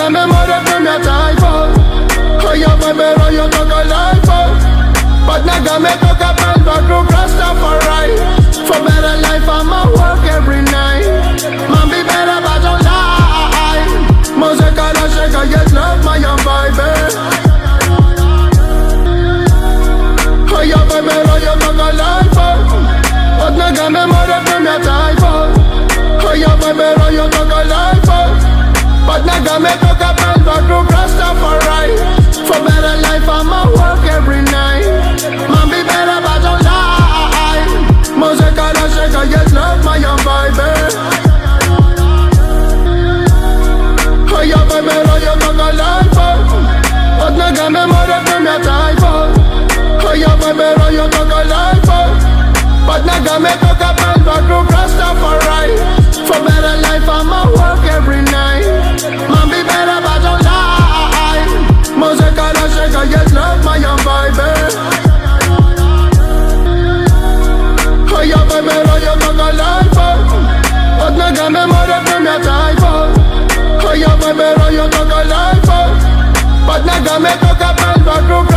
Odnagamy more pamiętajbo. Ja wybieram, ja taka life. Odnagamy taka pędza wokóg Rastafari. For better life I'ma work every night. Man be better but don't lie. Muzyka na shake, yes love my young vibe. Ja wybieram, ja taka life. Odnagamy more pamiętajbo. Ja wybieram, ja taka life. Odnagamy taka pędza wokóg Rastafari. For better life I'ma work every night. Man be better but don't lie. Muzyka na shake, yes love my young vibe. Ja wybieram, ja taka life. Odnagamy more pamiętajbo. Ja wybieram, ja taka life. Odnagamy taka pędza wokóg Rastafari. For better life I'ma work every night. Man be better but don't lie. Muzyka na shake, yes love my young vibe. Ja wybieram, ja taka life. Odnagamy more pamiętajbo. Ja wybieram, ja taka life. Odnagamy taka pędza wokóg